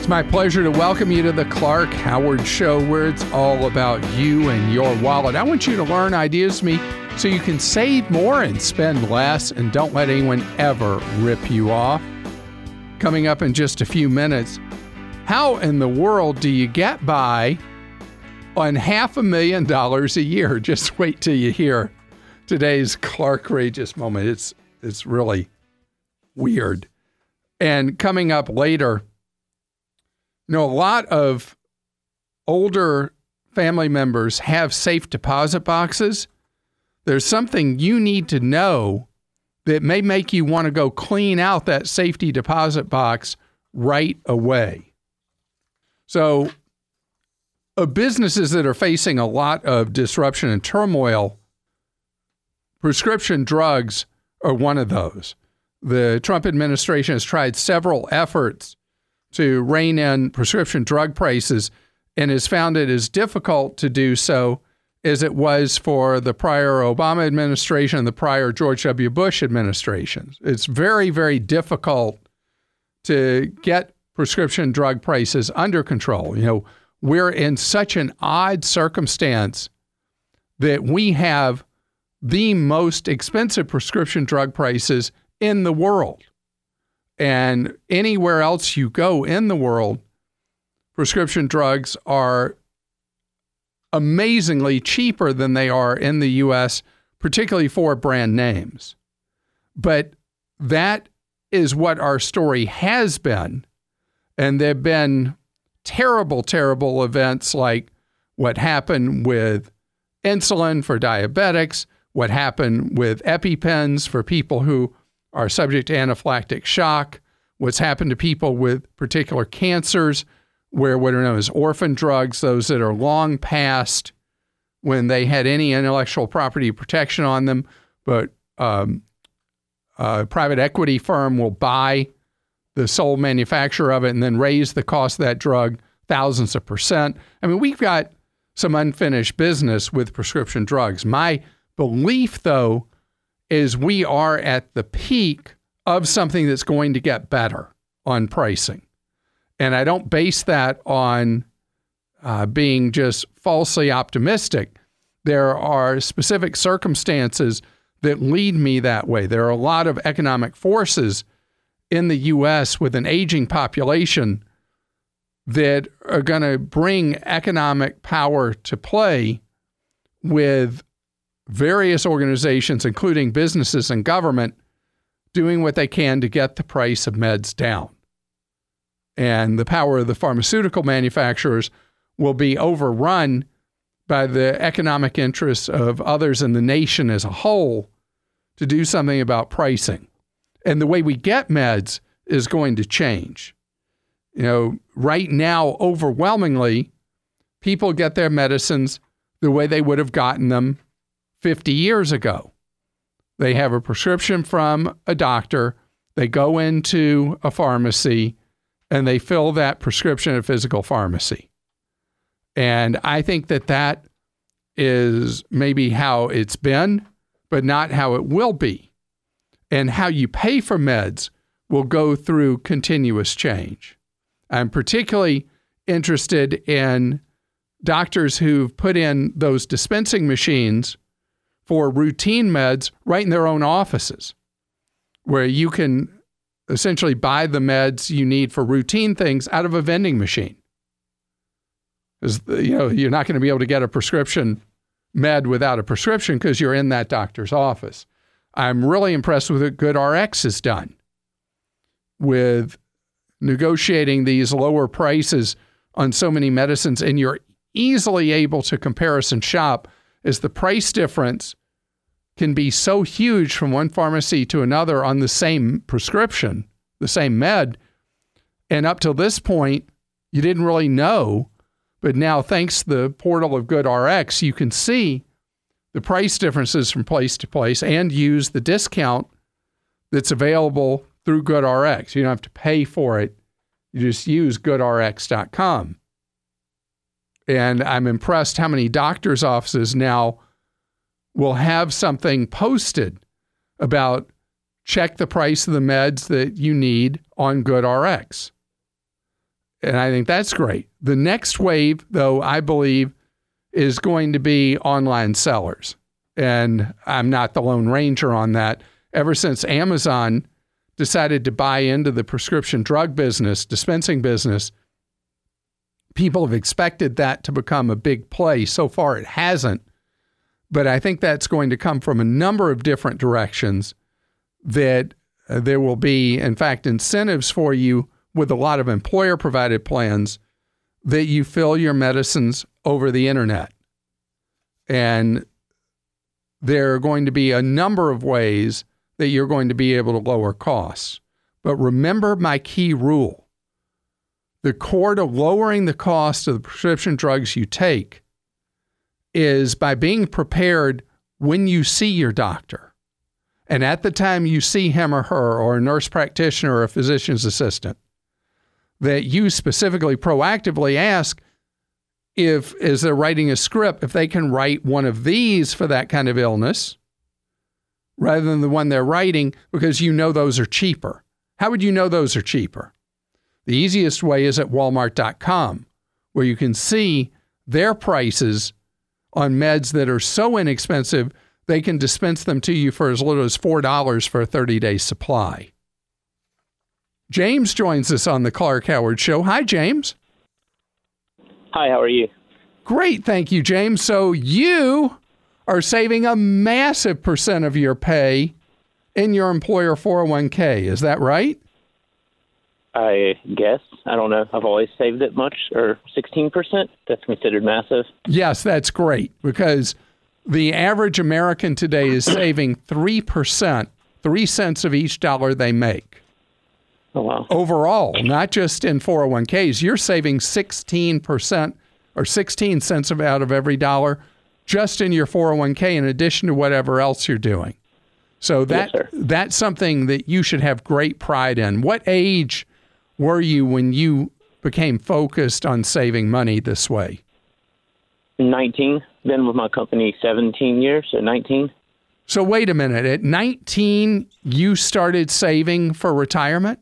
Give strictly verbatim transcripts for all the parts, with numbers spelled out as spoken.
It's my pleasure to welcome you to the Clark Howard Show, where it's all about you and your wallet. I want you to learn ideas from me so you can save more and spend less, and don't let anyone ever rip you off. Coming up in just a few minutes, how in the world do you get by on half a million dollars a year? Just wait till you hear today's Clark-rageous moment. It's, it's really weird. And coming up later, you know, a lot of older family members have safe deposit boxes. There's something you need to know that may make you want to go clean out that safety deposit box right away. So, uh, businesses that are facing a lot of disruption and turmoil, prescription drugs are one of those. The Trump administration has tried several efforts to rein in prescription drug prices and has found it as difficult to do so as it was for the prior Obama administration and the prior George W. Bush administration. It's very, very difficult to get prescription drug prices under control. You know, we're in such an odd circumstance that we have the most expensive prescription drug prices in the world. And anywhere else you go in the world, prescription drugs are amazingly cheaper than they are in the U S, particularly for brand names. But that is what our story has been. And there have been terrible, terrible events like what happened with insulin for diabetics, what happened with EpiPens for people who are subject to anaphylactic shock, what's happened to people with particular cancers, where what are known as orphan drugs, those that are long past when they had any intellectual property protection on them, but um, a private equity firm will buy the sole manufacturer of it and then raise the cost of that drug thousands of percent. I mean, we've got some unfinished business with prescription drugs. My belief, though, is we are at the peak of something that's going to get better on pricing. And I don't base that on uh, being just falsely optimistic. There are specific circumstances that lead me that way. There are a lot of economic forces in the U S with an aging population that are going to bring economic power to play with various organizations, including businesses and government, doing what they can to get the price of meds down. And the power of the pharmaceutical manufacturers will be overrun by the economic interests of others in the nation as a whole to do something about pricing. And the way we get meds is going to change. You know, right now, overwhelmingly, people get their medicines the way they would have gotten them fifty years ago. They have a prescription from a doctor, they go into a pharmacy, and they fill that prescription at a physical pharmacy. And I think that that is maybe how it's been, but not how it will be. And how you pay for meds will go through continuous change. I'm particularly interested in doctors who've put in those dispensing machines for routine meds right in their own offices, where you can essentially buy the meds you need for routine things out of a vending machine. Because, you know, you're not going to be able to get a prescription med without a prescription because you're in that doctor's office. I'm really impressed with what GoodRx has done with negotiating these lower prices on so many medicines, and you're easily able to comparison shop as the price difference can be so huge from one pharmacy to another on the same prescription, the same med. And up till this point, you didn't really know. But now, thanks to the portal of GoodRx, you can see the price differences from place to place and use the discount that's available through GoodRx. You don't have to pay for it. You just use good R X dot com. And I'm impressed how many doctors' offices now will have something posted about check the price of the meds that you need on GoodRx. And I think that's great. The next wave, though, I believe, is going to be online sellers. And I'm not the Lone Ranger on that. Ever since Amazon decided to buy into the prescription drug business, dispensing business, people have expected that to become a big play. So far, it hasn't. But I think that's going to come from a number of different directions, that uh, there will be, in fact, incentives for you with a lot of employer-provided plans that you fill your medicines over the internet. And there are going to be a number of ways that you're going to be able to lower costs. But remember my key rule. The core to lowering the cost of the prescription drugs you take is by being prepared when you see your doctor. And at the time you see him or her, or a nurse practitioner or a physician's assistant, that you specifically proactively ask if, as they're writing a script, if they can write one of these for that kind of illness rather than the one they're writing, because you know those are cheaper. How would you know those are cheaper? The easiest way is at walmart dot com, where you can see their prices on meds that are so inexpensive, they can dispense them to you for as little as four dollars for a thirty-day supply. James joins us on the Clark Howard Show. Hi, James. Hi, how are you? Great, thank you, James. So you are saving a massive percent of your pay in your employer four oh one k. Is that right? I guess. I don't know. I've always saved it much, or sixteen percent. That's considered massive. Yes, that's great, because the average American today is saving three percent, three cents of each dollar they make. Oh, wow. Overall, not just in four oh one k's, you're saving sixteen percent or sixteen cents of out of every dollar just in your four oh one k, in addition to whatever else you're doing. So that Yes, sir. that's something that you should have great pride in. What age were you when you became focused on saving money this way? nineteen. Been with my company seventeen years, so nineteen. So wait a minute. At nineteen, you started saving for retirement?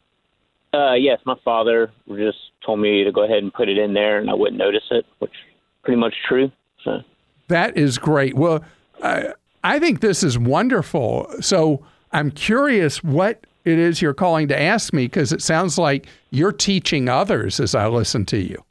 Uh, yes, my father just told me to go ahead and put it in there, and I wouldn't notice it, which is pretty much true. So That is great. Well, I, I think this is wonderful. So I'm curious what it is you're calling to ask me, because it sounds like you're teaching others as I listen to you.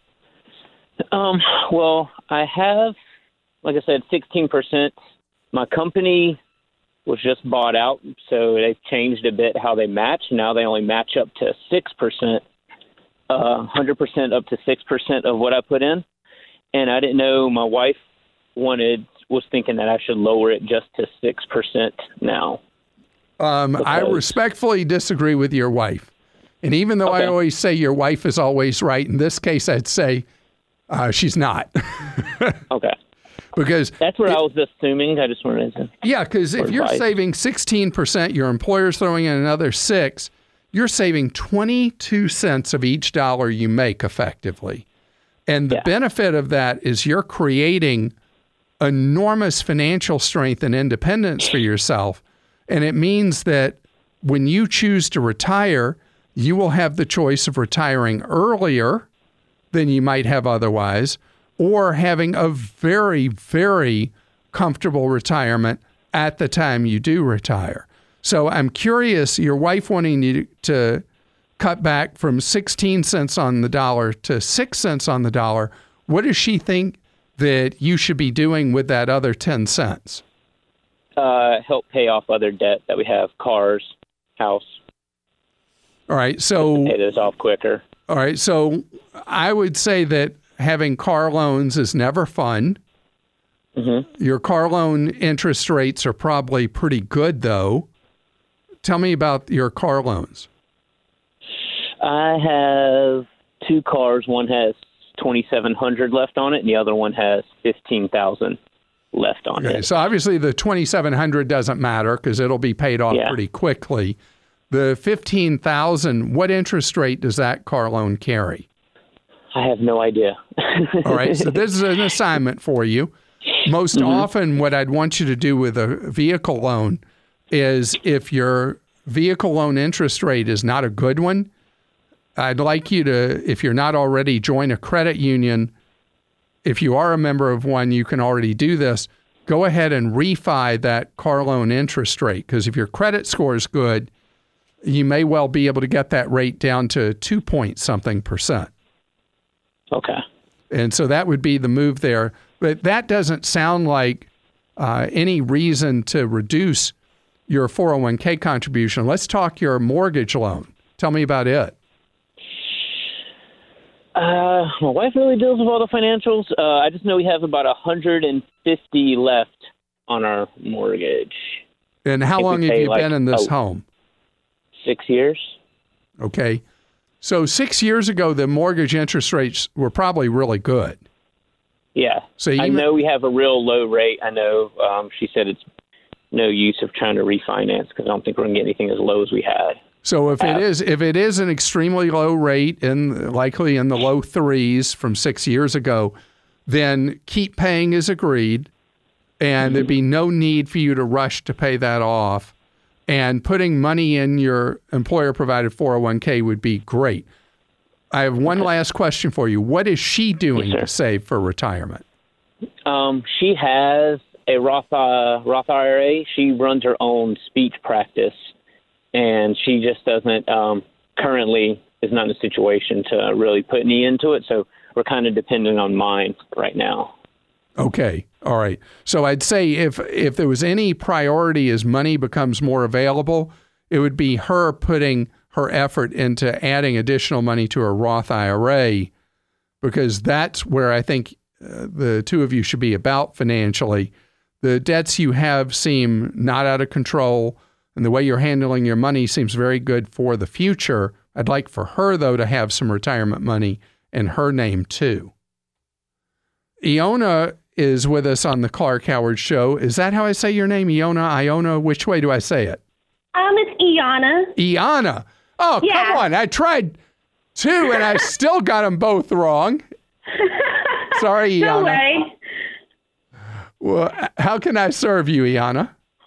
Um, well, I have, like I said, sixteen percent. My company was just bought out, so they've changed a bit how they match. Now they only match up to six percent, uh, one hundred percent up to six percent of what I put in. And I didn't know, my wife wanted, was thinking that I should lower it just to six percent now. Um, I respectfully disagree with your wife. And even though Okay. I always say your wife is always right, in this case, I'd say uh, she's not. Okay. Because That's what it- I was assuming. I just wanted to. Yeah, because if Or you're advice. saving sixteen percent, your employer's throwing in another six, you're saving twenty-two cents of each dollar you make effectively. And the Yeah. benefit of that is you're creating enormous financial strength and independence for yourself. And it means that when you choose to retire, you will have the choice of retiring earlier than you might have otherwise, or having a very, very comfortable retirement at the time you do retire. So I'm curious, your wife wanting you to cut back from sixteen cents on the dollar to six cents on the dollar, what does she think that you should be doing with that other ten cents? Uh, help pay off other debt that we have, cars, house, All right, so pay those off quicker. all right, so I would say that having car loans is never fun. Mm-hmm. Your car loan interest rates are probably pretty good, though. Tell me about your car loans. I have two cars. One has twenty-seven hundred left on it, and the other one has fifteen thousand left on Okay, it. so obviously the twenty-seven hundred doesn't matter because it'll be paid off Yeah. pretty quickly. The fifteen thousand, what interest rate does that car loan carry? I have no idea. All right, so this is an assignment for you. Most Mm-hmm. often, what I'd want you to do with a vehicle loan is if your vehicle loan interest rate is not a good one, I'd like you to, if you're not already, join a credit union. If you are a member of one, you can already do this. Go ahead and refi that car loan interest rate, because if your credit score is good, you may well be able to get that rate down to two point something percent. Okay. And so that would be the move there. But that doesn't sound like uh, any reason to reduce your four oh one k contribution. Let's talk your mortgage loan. Tell me about it. Uh, my wife really deals with all the financials. Uh, I just know we have about one hundred fifty left on our mortgage. And how long have you like, been in this oh, home? Six years. Okay. So six years ago, the mortgage interest rates were probably really good. Yeah. So you I know we have a real low rate. I know um, she said it's no use of trying to refinance because I don't think we're going to get anything as low as we had. So if it is if it is an extremely low rate, in likely in the low threes from six years ago, then keep paying as agreed, and mm-hmm. there'd be no need for you to rush to pay that off. And putting money in your employer-provided four oh one k would be great. I have one okay. last question for you. What is she doing yes, to save for retirement? Um, she has a Roth uh, Roth I R A. She runs her own speech practice. And she just doesn't um, currently is not in a situation to really put any into it. So we're kind of dependent on mine right now. Okay. All right. So I'd say if if there was any priority as money becomes more available, it would be her putting her effort into adding additional money to her Roth I R A, because that's where I think uh, the two of you should be about financially. The debts you have seem not out of control. And the way you're handling your money seems very good for the future. I'd like for her, though, to have some retirement money in her name, too. Iona is with us on the Clark Howard Show. Is that how I say your name? Iona, Iona? Which way do I say it? Um, it's Iana. Iana. Oh, yeah. Come on. I tried two, and I still got them both wrong. Sorry, Iana. No way. Well, how can I serve you, Iana?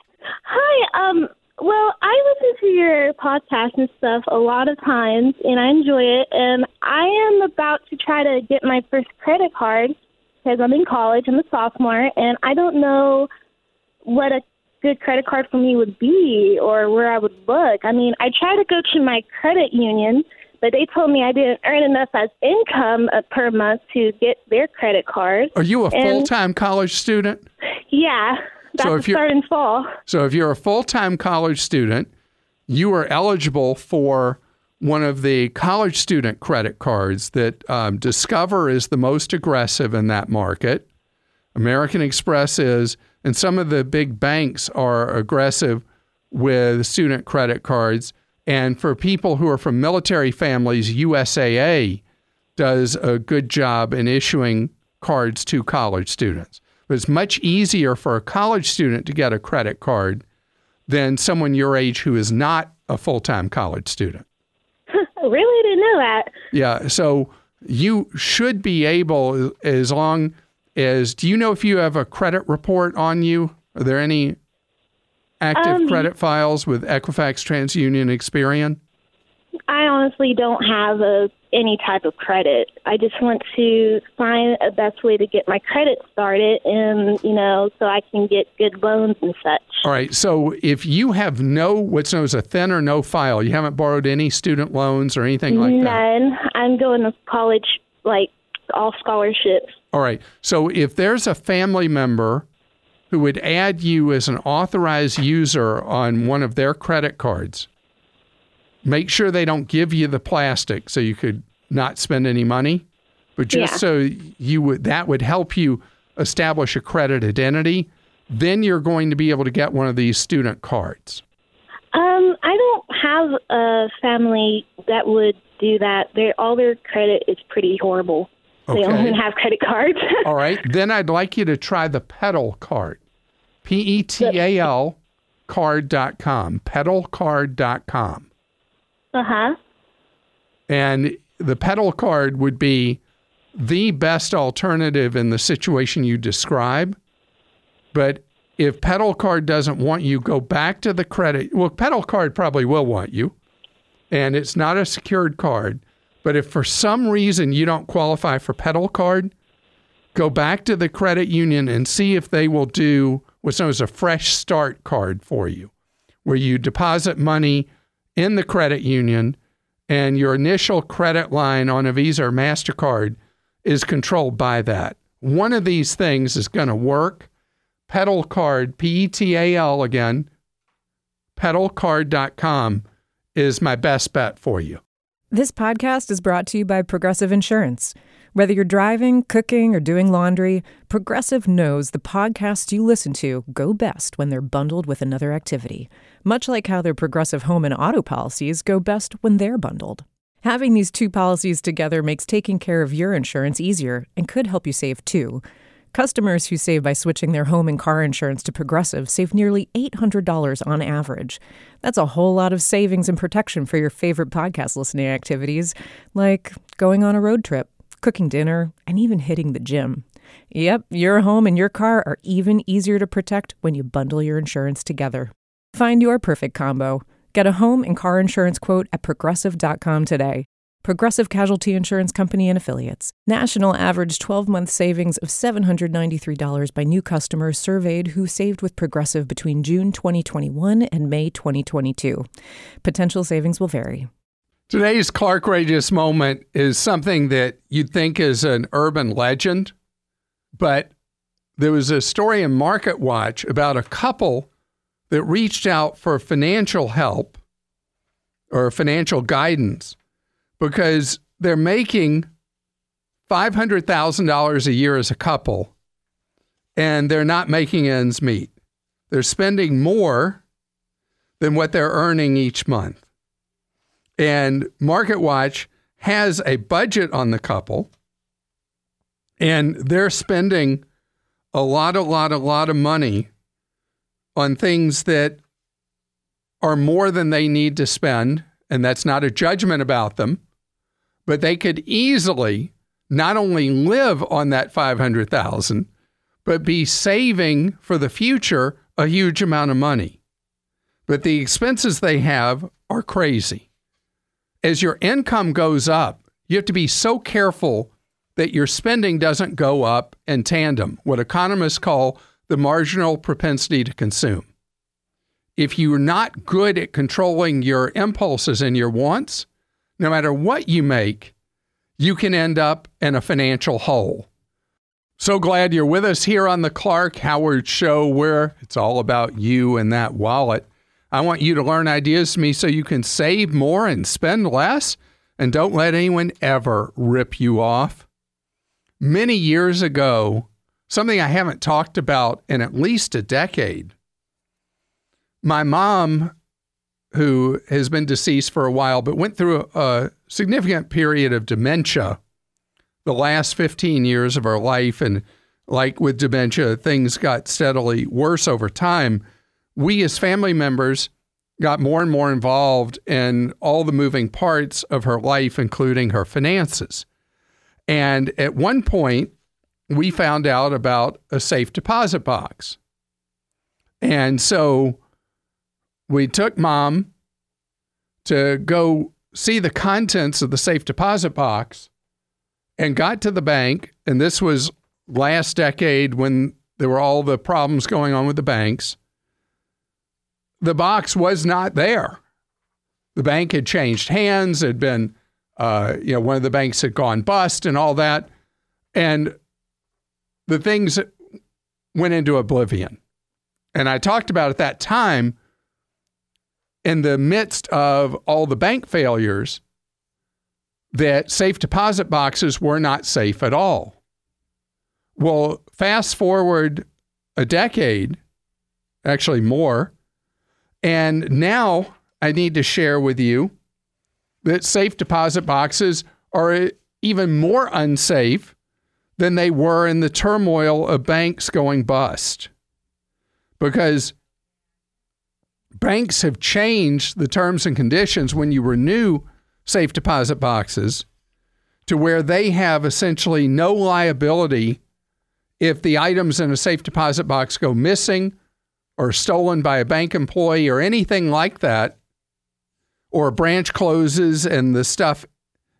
Hi, um... Well, I listen to your podcast and stuff a lot of times, and I enjoy it. And I am about to try to get my first credit card because I'm in college. I'm a sophomore, and I don't know what a good credit card for me would be or where I would look. I mean, I tried to go to my credit union, but they told me I didn't earn enough as income uh, per month to get their credit card. Are you a and, full-time college student? Yeah. That's so if you're, in fall. So if you're a full-time college student, you are eligible for one of the college student credit cards that um, Discover is the most aggressive in that market. American Express is, and some of the big banks are aggressive with student credit cards. And for people who are from military families, U S A A does a good job in issuing cards to college students. But it's much easier for a college student to get a credit card than someone your age who is not a full-time college student. I really didn't know that. Yeah, so you should be able, as long as, do you know if you have a credit report on you? Are there any active um, credit files with Equifax, TransUnion, Experian? I honestly don't have a, any type of credit. I just want to find a best way to get my credit started and, you know, so I can get good loans and such. All right. So if you have no, what's known as a thin or no file, you haven't borrowed any student loans or anything like None. that? None. I'm going to college, like all scholarships. All right. So if there's a family member who would add you as an authorized user on one of their credit cards, make sure they don't give you the plastic so you could not spend any money. But just yeah. so you would, that would help you establish a credit identity. Then you're going to be able to get one of these student cards. Um, I don't have a family that would do that. They're, all their credit is pretty horrible. Okay. They don't even have credit cards. All right. Then I'd like you to try the Petal card. P E T A L card dot com. petal card dot com. Uh-huh. And the Petal card would be the best alternative in the situation you describe. But if Petal card doesn't want you, go back to the credit. Well, Petal card probably will want you. And it's not a secured card. But if for some reason you don't qualify for Pedal Card, go back to the credit union and see if they will do what's known as a fresh start card for you, where you deposit money in the credit union and your initial credit line on a Visa or MasterCard is controlled by that. One of these things is going to work. Pedal Card, P E T A L again, pedal card dot com is my best bet for you. This podcast is brought to you by Progressive Insurance. Whether you're driving, cooking, or doing laundry, Progressive knows the podcasts you listen to go best when they're bundled with another activity, much like how their Progressive home and auto policies go best when they're bundled. Having these two policies together makes taking care of your insurance easier and could help you save too. Customers who save by switching their home and car insurance to Progressive save nearly eight hundred dollars on average. That's a whole lot of savings and protection for your favorite podcast listening activities, like going on a road trip, cooking dinner, and even hitting the gym. Yep, your home and your car are even easier to protect when you bundle your insurance together. Find your perfect combo. Get a home and car insurance quote at progressive dot com today. Progressive Casualty Insurance Company and Affiliates. National average twelve-month savings of seven hundred ninety-three dollars by new customers surveyed who saved with Progressive between June twenty twenty-one and May twenty twenty-two. Potential savings will vary. Today's Clark Rageous moment is something that you'd think is an urban legend, but there was a story in MarketWatch about a couple that reached out for financial help or financial guidance because they're making five hundred thousand dollars a year as a couple, and they're not making ends meet. They're spending more than what they're earning each month. And MarketWatch has a budget on the couple, and they're spending a lot, a lot, a lot of money on things that are more than they need to spend, and that's not a judgment about them, but they could easily not only live on that five hundred thousand dollars, but be saving for the future a huge amount of money. But the expenses they have are crazy. As your income goes up, you have to be so careful that your spending doesn't go up in tandem, what economists call the marginal propensity to consume. If you're not good at controlling your impulses and your wants, no matter what you make, you can end up in a financial hole. So glad you're with us here on the Clark Howard Show, where it's all about you and that wallet. I want you to learn ideas from me so you can save more and spend less, and don't let anyone ever rip you off. Many years ago, something I haven't talked about in at least a decade, my mom, who has been deceased for a while, but went through a, a significant period of dementia the last fifteen years of her life. And like with dementia, things got steadily worse over time. We as family members got more and more involved in all the moving parts of her life, including her finances. And at one point, we found out about a safe deposit box. And so we took Mom to go see the contents of the safe deposit box and got to the bank. And this was last decade when there were all the problems going on with the banks. The box was not there. The bank had changed hands. It had been, uh, you know, one of the banks had gone bust and all that. And the things went into oblivion. And I talked about at that time, in the midst of all the bank failures, that safe deposit boxes were not safe at all. Well, fast forward a decade, actually more, and now I need to share with you that safe deposit boxes are even more unsafe than they were in the turmoil of banks going bust. Because banks have changed the terms and conditions when you renew safe deposit boxes to where they have essentially no liability if the items in a safe deposit box go missing or stolen by a bank employee or anything like that, or a branch closes and the stuff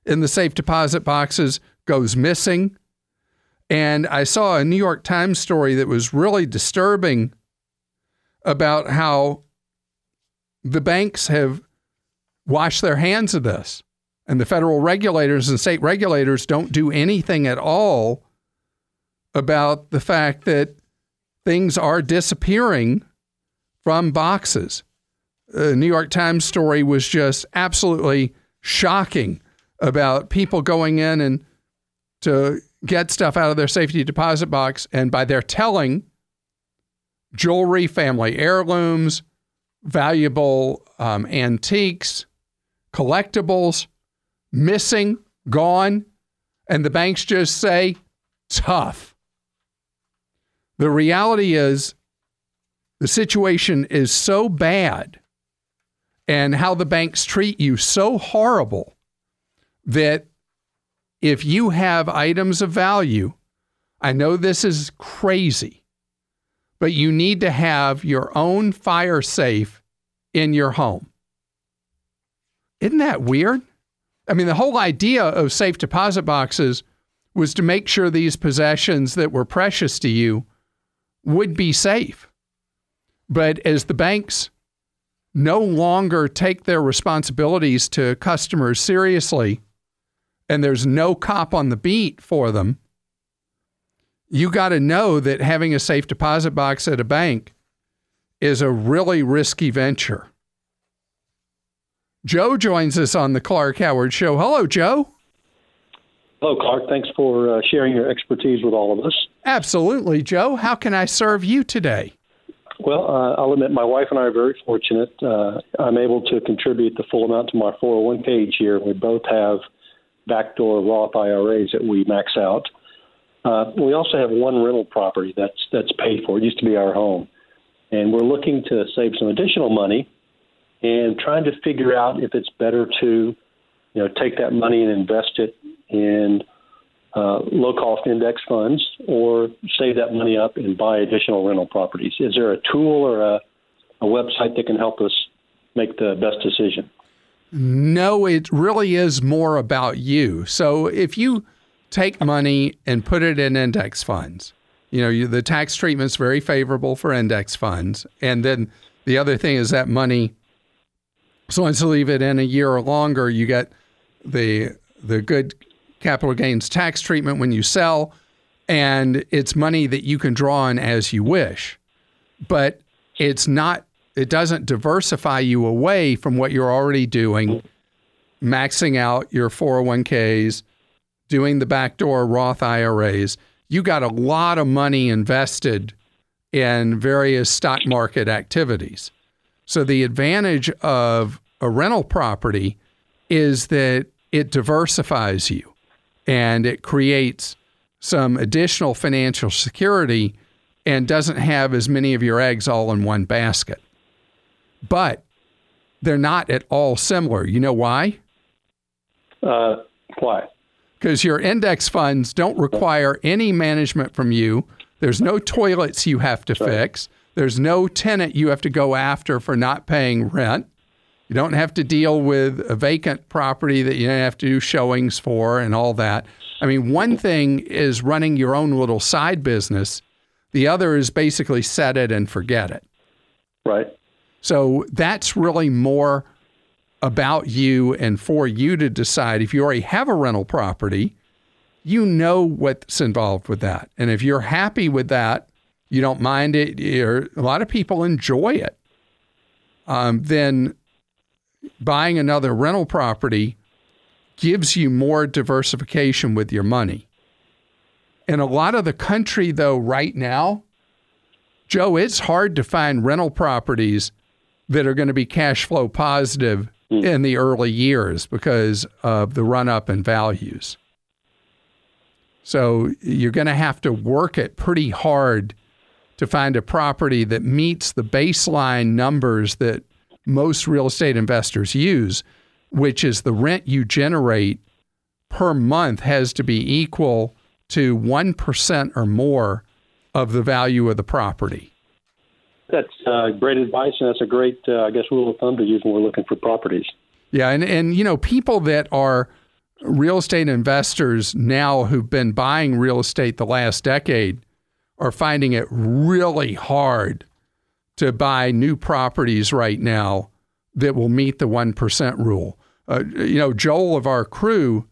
in the safe deposit boxes goes missing. And I saw a New York Times story that was really disturbing about how the banks have washed their hands of this. And the federal regulators and state regulators don't do anything at all about the fact that things are disappearing from boxes. The New York Times story was just absolutely shocking about people going in and to get stuff out of their safety deposit box, and by their telling, jewelry, family heirlooms, valuable um, antiques, collectibles, missing, gone, and the banks just say, tough. The reality is the situation is so bad and how the banks treat you so horrible that if you have items of value, I know this is crazy, but you need to have your own fire safe in your home. Isn't that weird? I mean, the whole idea of safe deposit boxes was to make sure these possessions that were precious to you would be safe. But as the banks no longer take their responsibilities to customers seriously, and there's no cop on the beat for them, you got to know that having a safe deposit box at a bank is a really risky venture. Joe joins us on the Clark Howard Show. Hello, Joe. Hello, Clark. Thanks for uh, sharing your expertise with all of us. Absolutely, Joe. How can I serve you today? Well, uh, I'll admit my wife and I are very fortunate. Uh, I'm able to contribute the full amount to my four oh one k each year. We both have backdoor Roth I R As that we max out. Uh, we also have one rental property that's that's paid for. It used to be our home. And we're looking to save some additional money and trying to figure out if it's better to, you know, take that money and invest it in uh, low-cost index funds or save that money up and buy additional rental properties. Is there a tool or a, a website that can help us make the best decision? No, it really is more about you. So if you take money and put it in index funds, you know, you, the tax treatment's very favorable for index funds. And then the other thing is that money, so once you leave it in a year or longer, you get the the good capital gains tax treatment when you sell, and it's money that you can draw on as you wish. But it's not, it doesn't diversify you away from what you're already doing, maxing out your four oh one k's, doing the backdoor Roth I R As. You got a lot of money invested in various stock market activities. So the advantage of a rental property is that it diversifies you and it creates some additional financial security and doesn't have as many of your eggs all in one basket. But they're not at all similar. You know why? Uh, why? Because your index funds don't require any management from you. There's no toilets you have to fix. There's no tenant you have to go after for not paying rent. You don't have to deal with a vacant property that you don't have to do showings for and all that. I mean, one thing is running your own little side business. The other is basically set it and forget it. Right. So that's really more about you and for you to decide. If you already have a rental property, you know what's involved with that. And if you're happy with that, you don't mind it, or a lot of people enjoy it, um, then buying another rental property gives you more diversification with your money. In a lot of the country, though, right now, Joe, it's hard to find rental properties that are going to be cash flow positive mm. in the early years because of the run-up in values. So you're going to have to work it pretty hard to find a property that meets the baseline numbers that most real estate investors use, which is the rent you generate per month has to be equal to one percent or more of the value of the property. That's uh, great advice, and that's a great, uh, I guess, rule of thumb to use when we're looking for properties. Yeah, and, and you know, people that are real estate investors now who've been buying real estate the last decade are finding it really hard to buy new properties right now that will meet the one percent rule. Uh, you know, Joel of our crew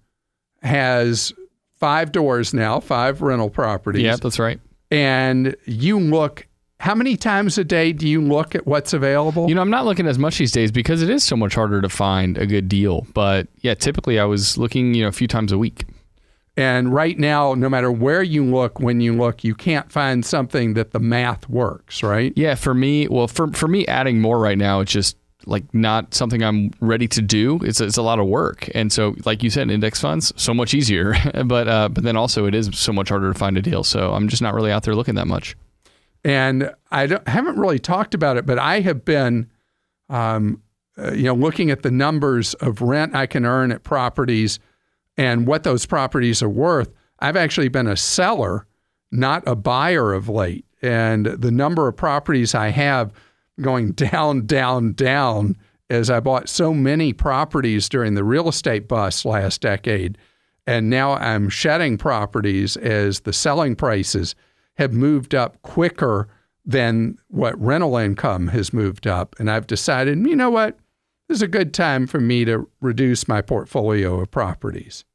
has five doors now, five rental properties. Yeah, that's right. And you look, how many times a day do you look at what's available? You know, I'm not looking as much these days because it is so much harder to find a good deal. But yeah, typically I was looking, you know, a few times a week. And right now, no matter where you look, when you look, you can't find something that the math works, right? Yeah, for me, well, for for me, adding more right now, it's just like not something I'm ready to do. It's it's a lot of work, and so like you said, index funds so much easier, but uh, but then also it is so much harder to find a deal. So I'm just not really out there looking that much. And I don't, haven't really talked about it, but I have been, um, uh, you know, looking at the numbers of rent I can earn at properties and what those properties are worth. I've actually been a seller, not a buyer of late. And the number of properties I have going down, down, down as I bought so many properties during the real estate bust last decade. And now I'm shedding properties as the selling prices have moved up quicker than what rental income has moved up. And I've decided, you know what? This is a good time for me to reduce my portfolio of properties.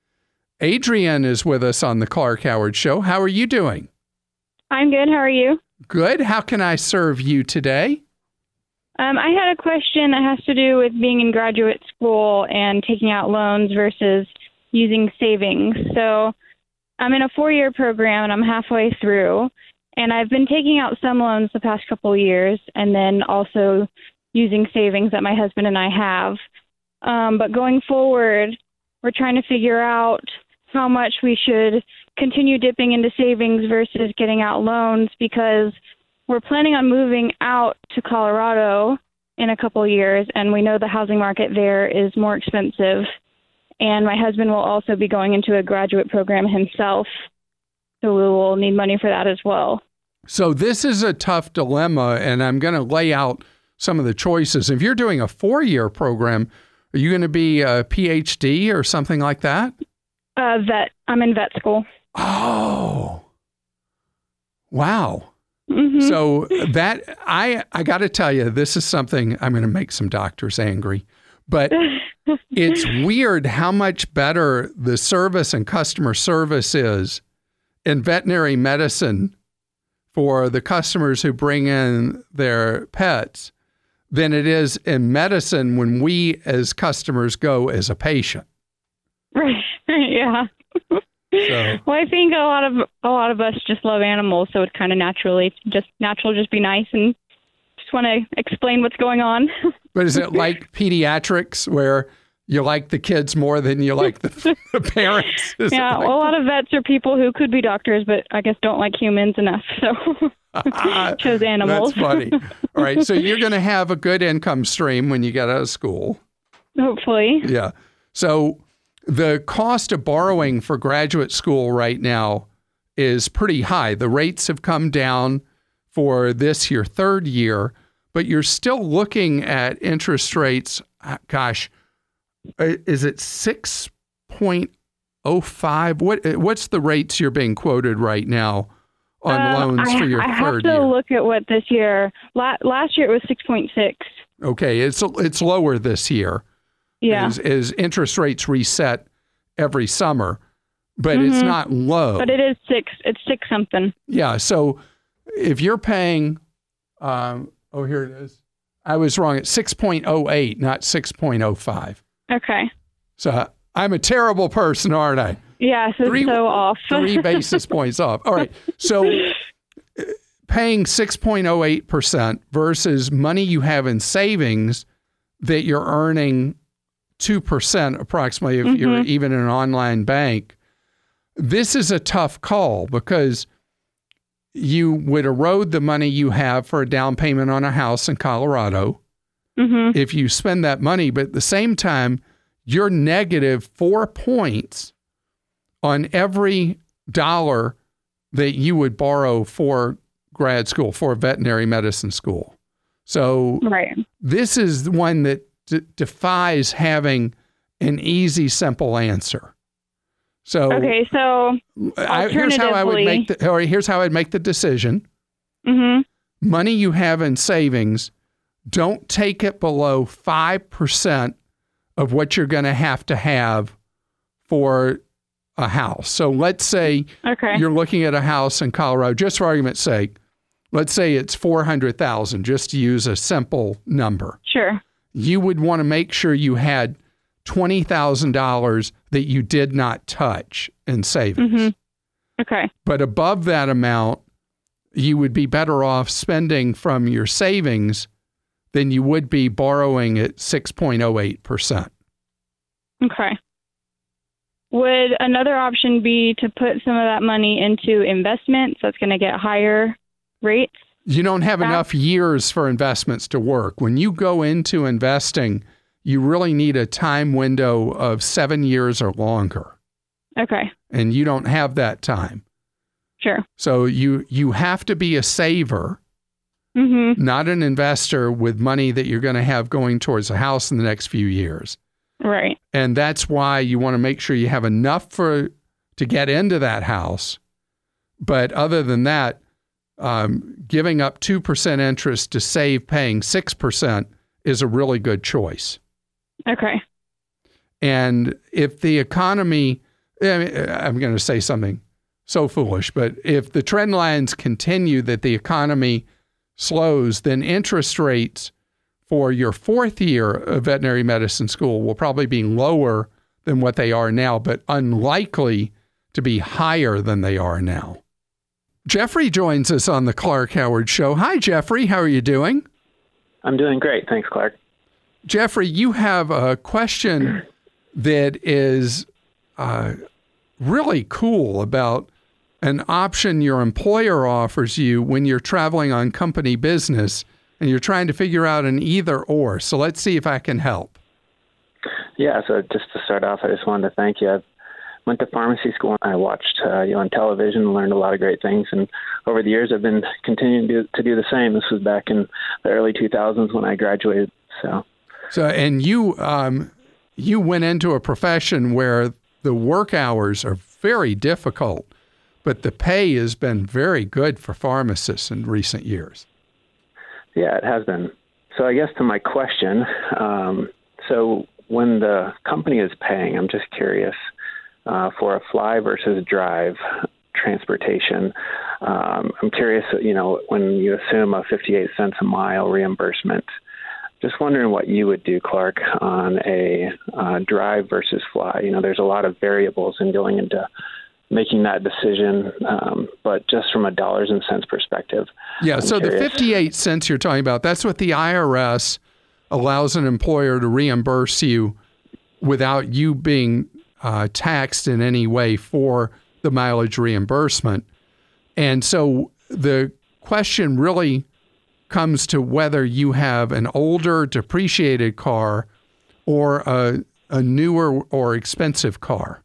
Adrienne is with us on the Clark Howard Show. How are you doing? I'm good. How are you? Good. How can I serve you today? Um, I had a question that has to do with being in graduate school and taking out loans versus using savings. So I'm in a four-year program, and I'm halfway through, and I've been taking out some loans the past couple of years and then also using savings that my husband and I have. Um, but going forward, we're trying to figure out how much we should continue dipping into savings versus getting out loans, because we're planning on moving out to Colorado in a couple of years, and we know the housing market there is more expensive. And my husband will also be going into a graduate program himself, so we will need money for that as well. So this is a tough dilemma, and I'm going to lay out some of the choices. If you're doing a four-year program, are you going to be a P H D or something like that? Uh, vet. I'm in vet school. Oh, wow. Mm-hmm. So that, I, I got to tell you, this is something, I'm going to make some doctors angry, but it's weird how much better the service and customer service is in veterinary medicine for the customers who bring in their pets than it is in medicine when we as customers go as a patient. Right. Yeah. So, well, I think a lot of a lot of us just love animals, so it's kind of naturally just natural, just be nice and just want to explain what's going on. But is it like pediatrics where you like the kids more than you like the, the parents? Is yeah, like well, a lot of vets are people who could be doctors, but I guess don't like humans enough, so chose animals. That's funny. All right, so you're going to have a good income stream when you get out of school. Hopefully. Yeah. So the cost of borrowing for graduate school right now is pretty high. The rates have come down for this your third year, but you're still looking at interest rates. Gosh, is it six point oh five? What what's the rates you're being quoted right now on uh, loans I, for your I third year? I have to year? look at what this year. La- last year it was six point six. Okay, it's it's lower this year. Yeah. As, as interest rates reset every summer, but mm-hmm. it's not low. But it is six. It's six something. Yeah. So if you're paying, um, oh, here it is. I was wrong. It's six point oh eight, not six point oh five. Okay. So I'm a terrible person, aren't I? Yeah, so three, so off. three basis points off. All right. So paying six point oh eight percent versus money you have in savings that you're earning two percent approximately if mm-hmm. you're even in an online bank, this is a tough call because you would erode the money you have for a down payment on a house in Colorado mm-hmm. if you spend that money, but at the same time, you're negative four points on every dollar that you would borrow for grad school, for veterinary medicine school. So right. This is the one that d- defies having an easy, simple answer. So okay, so I, here's how I would make the, or here's how I'd make the decision. Mm-hmm. Money you have in savings, don't take it below five percent of what you're going to have to have for a house. So let's say okay. you're looking at a house in Colorado, just for argument's sake. Let's say it's four hundred thousand dollars, just to use a simple number. Sure. You would want to make sure you had twenty thousand dollars that you did not touch in savings. Mm-hmm. Okay. But above that amount, you would be better off spending from your savings than you would be borrowing at six point oh eight percent. Okay. Would another option be to put some of that money into investments that's going to get higher rates? You don't have back? enough years for investments to work. When you go into investing, you really need a time window of seven years or longer. Okay. And you don't have that time. Sure. So you you have to be a saver, mm-hmm. not an investor with money that you're going to have going towards a house in the next few years. Right. And that's why you want to make sure you have enough for to get into that house. But other than that, um, giving up two percent interest to save paying six percent is a really good choice. Okay. And if the economy, I mean, I'm going to say something so foolish, but if the trend lines continue that the economy slows, then interest rates for your fourth year of veterinary medicine school will probably be lower than what they are now, but unlikely to be higher than they are now. Jeffrey joins us on the Clark Howard Show. Hi, Jeffrey. How are you doing? I'm doing great. Thanks, Clark. Jeffrey, you have a question that is uh, really cool about an option your employer offers you when you're traveling on company business and you're trying to figure out an either or. So let's see if I can help. Yeah, so just to start off, I just wanted to thank you. I went to pharmacy school. I watched uh, you on television, learned a lot of great things. And over the years, I've been continuing to do, to do the same. This was back in the early two thousands when I graduated. So, so and you um, you went into a profession where the work hours are very difficult, but the pay has been very good for pharmacists in recent years. Yeah, it has been. So I guess to my question, um, so when the company is paying, I'm just curious, uh, for a fly versus drive transportation, um, I'm curious, you know, when you assume a fifty-eight cents a mile reimbursement, just wondering what you would do, Clark, on a uh, drive versus fly. You know, there's a lot of variables in going into making that decision, um, but just from a dollars and cents perspective. Yeah, I'm so curious. The fifty-eight cents you're talking about, that's what the I R S allows an employer to reimburse you without you being uh, taxed in any way for the mileage reimbursement. And so the question really comes to whether you have an older depreciated car or a, a newer or expensive car.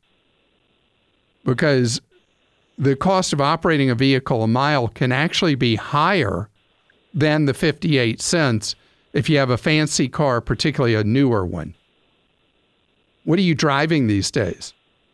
Because the cost of operating a vehicle a mile can actually be higher than the fifty-eight cents if you have a fancy car, particularly a newer one. What are you driving these days?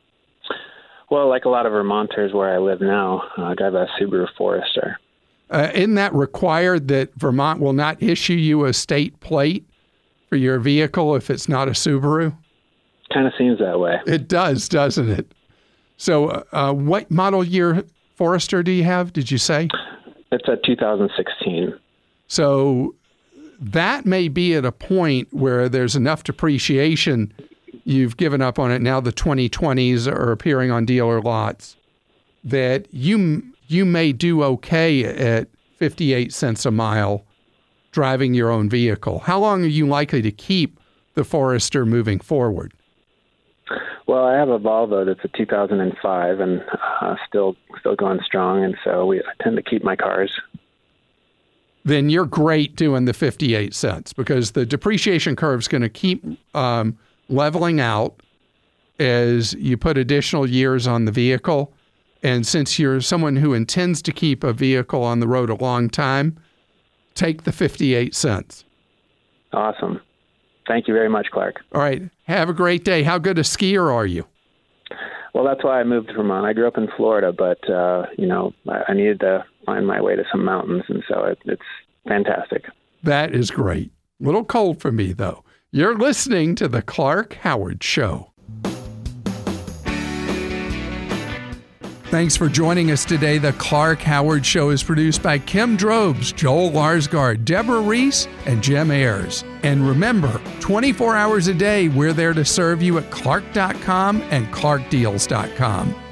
Well, like a lot of Vermonters where I live now, uh, I drive a Subaru Forester. Uh, isn't that required that Vermont will not issue you a state plate for your vehicle if it's not a Subaru? Kind of seems that way. It does, doesn't it? So uh, what model year Forester do you have, did you say? It's a two thousand sixteen. So that may be at a point where there's enough depreciation, you've given up on it. Now the twenty twenties are appearing on dealer lots, that you you may do okay at fifty-eight cents a mile driving your own vehicle. How long are you likely to keep the Forester moving forward? Well, I have a Volvo that's a two thousand five and uh, still still going strong, and so we I tend to keep my cars. Then you're great doing the fifty-eight cents because the depreciation curve is going to keep um, leveling out as you put additional years on the vehicle. And since you're someone who intends to keep a vehicle on the road a long time, take the fifty-eight cents. Awesome. Thank you very much, Clark. All right. Have a great day. How good a skier are you? Well, that's why I moved to Vermont. I grew up in Florida, but, uh, you know, I, I needed to find my way to some mountains, and so it, it's fantastic. That is great. A little cold for me, though. You're listening to The Clark Howard Show. Thanks for joining us today. The Clark Howard Show is produced by Kim Drobes, Joel Larsgaard, Deborah Reese, and Jim Ayers. And remember, twenty-four hours a day, we're there to serve you at clark dot com and clark deals dot com.